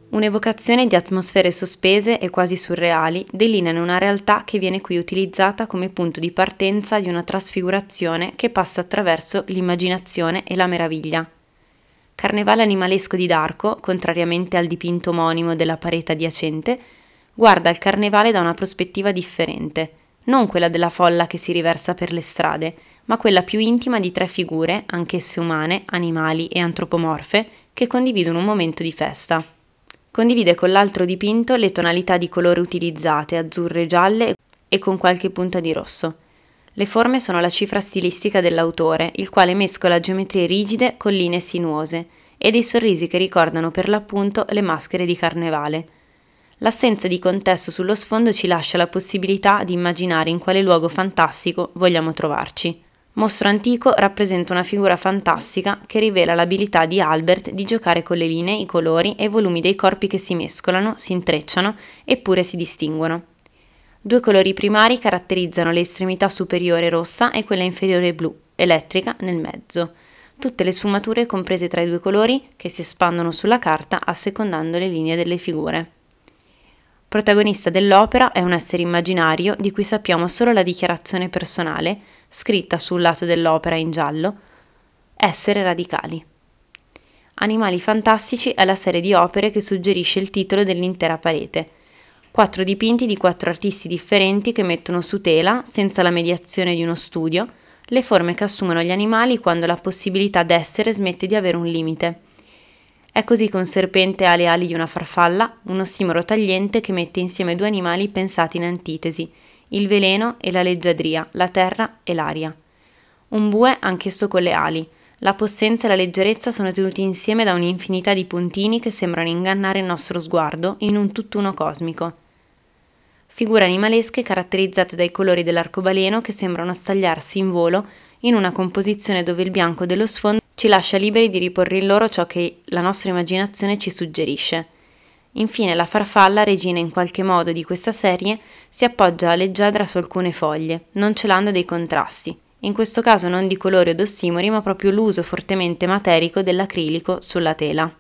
Un'evocazione di atmosfere sospese e quasi surreali delineano una realtà che viene qui utilizzata come punto di partenza di una trasfigurazione che passa attraverso l'immaginazione e la meraviglia. Carnevale animalesco di Darco, contrariamente al dipinto omonimo della parete adiacente, guarda il carnevale da una prospettiva differente, non quella della folla che si riversa per le strade, ma quella più intima di tre figure, anch'esse umane, animali e antropomorfe, che condividono un momento di festa. Condivide con l'altro dipinto le tonalità di colore utilizzate, azzurre e gialle e con qualche punta di rosso. Le forme sono la cifra stilistica dell'autore, il quale mescola geometrie rigide con linee sinuose e dei sorrisi che ricordano per l'appunto le maschere di carnevale. L'assenza di contesto sullo sfondo ci lascia la possibilità di immaginare in quale luogo fantastico vogliamo trovarci. Mostro antico rappresenta una figura fantastica che rivela l'abilità di Albert di giocare con le linee, i colori e i volumi dei corpi che si mescolano, si intrecciano eppure si distinguono. Due colori primari caratterizzano le estremità superiore rossa e quella inferiore blu, elettrica nel mezzo. Tutte le sfumature comprese tra i due colori che si espandono sulla carta assecondando le linee delle figure. Protagonista dell'opera è un essere immaginario di cui sappiamo solo la dichiarazione personale, scritta sul lato dell'opera in giallo, Essere radicali. Animali fantastici è la serie di opere che suggerisce il titolo dell'intera parete. 4 dipinti di 4 artisti differenti che mettono su tela, senza la mediazione di uno studio, le forme che assumono gli animali quando la possibilità d'essere smette di avere un limite. È così che un serpente ha le ali di una farfalla, un ossimoro tagliente che mette insieme due animali pensati in antitesi, il veleno e la leggiadria, la terra e l'aria. Un bue anch'esso con le ali. La possenza e la leggerezza sono tenuti insieme da un'infinità di puntini che sembrano ingannare il nostro sguardo in un tutt'uno cosmico. Figure animalesche caratterizzate dai colori dell'arcobaleno che sembrano stagliarsi in volo in una composizione dove il bianco dello sfondo ci lascia liberi di riporre in loro ciò che la nostra immaginazione ci suggerisce. Infine la farfalla, regina in qualche modo di questa serie, si appoggia a leggiadra su alcune foglie, non celando dei contrasti, in questo caso non di colori o d'ossimori, ma proprio l'uso fortemente materico dell'acrilico sulla tela.